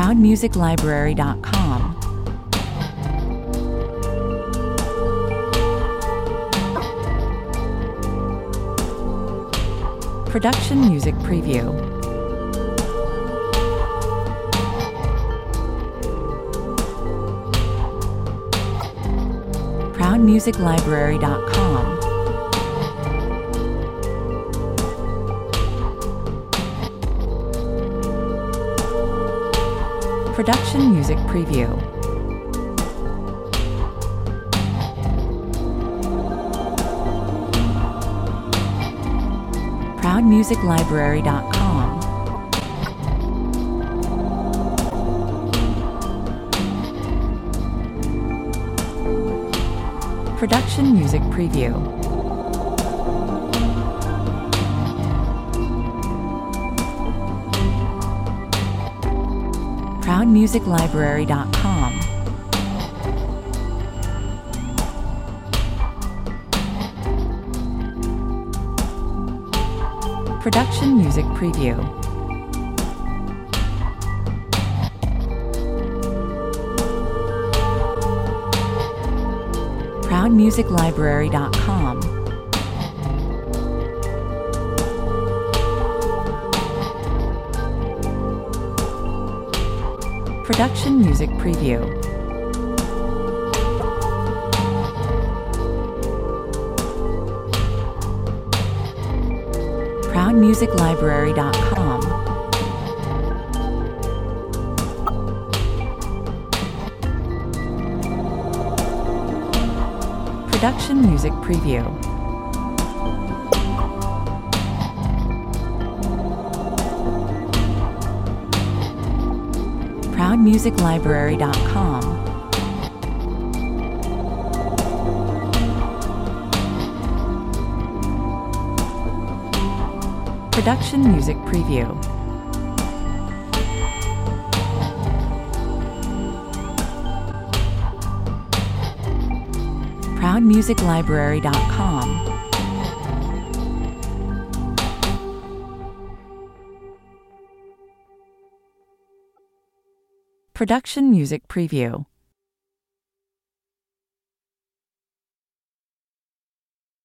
ProudMusicLibrary.com. Production Music Preview. ProudMusicLibrary.com. Production Music Preview. ProudMusicLibrary.com. Production Music Preview. ProudMusicLibrary.com. Production Music Preview. ProudMusicLibrary.com. Production Music Preview. ProudMusicLibrary.com. Production Music Preview. ProudMusicLibrary.com. Production Music Preview. ProudMusicLibrary.com. Production Music Preview.